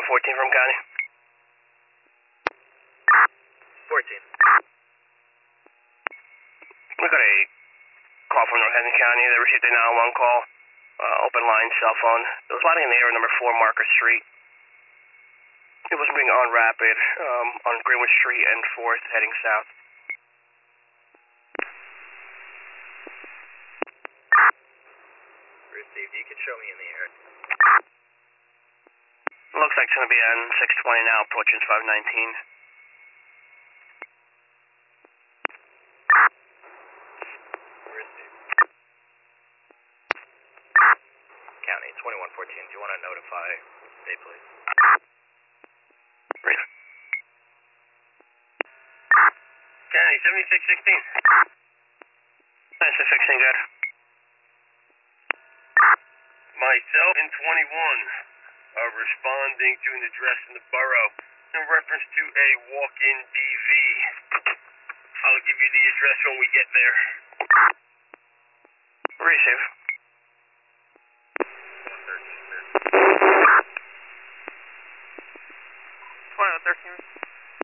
14 from County. 14. We got a call from Northampton County. They received a 911 call. Open line, cell phone. It was landing in the air at number 4 Market Street. It was being on rapid on Greenwood Street and 4th, heading south. Received. You can show me in the air. Looks like it's going to be on 620 now, approaching 519. County 2114. Do you want to notify State Police? Brief. County 7616. 9616, good. Myself and 21 are responding to an address in the borough in reference to a walk-in DV. I'll give you the address when we get there. Receive. 2113.